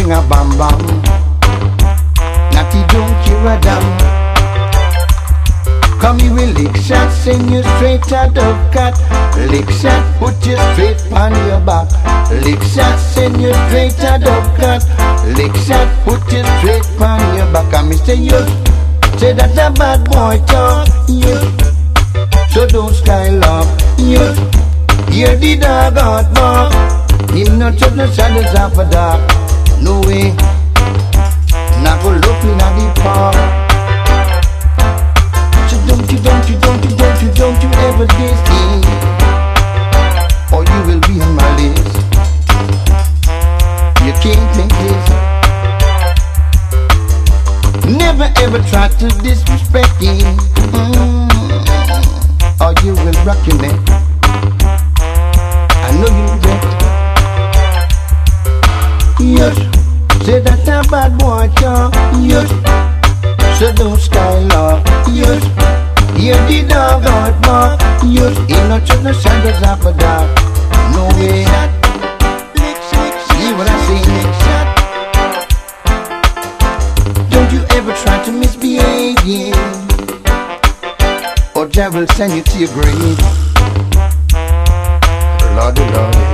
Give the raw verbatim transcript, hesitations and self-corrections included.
bring a bam bam. Natty don't give a damn. Come here with lick shot, send you straight out of cat. Lick shot, put you straight on your back. Lick shot, send you straight out of cat. Lick shot, put you straight on your back. And me say you, say that a bad boy talk. You, so don't style up. You, hear the dog out bark. Him not touch no shadows of a dark. No way, not go looking at the park. So don't you, don't you, don't you, don't you, don't you ever diss me, or you will be on my list. You can't think this. Never ever try to disrespect me, mm, or you will rock your neck. I know you regret. Yes, say that a bad boy talk. Yes, so don't style up. Yes, hear the dog out bark. Yes, he not just no shadows of a dark. No way. See what I say? Don't you ever try to misbehave, yeah, or Jah will send you to your grave. Lordy, Lordy.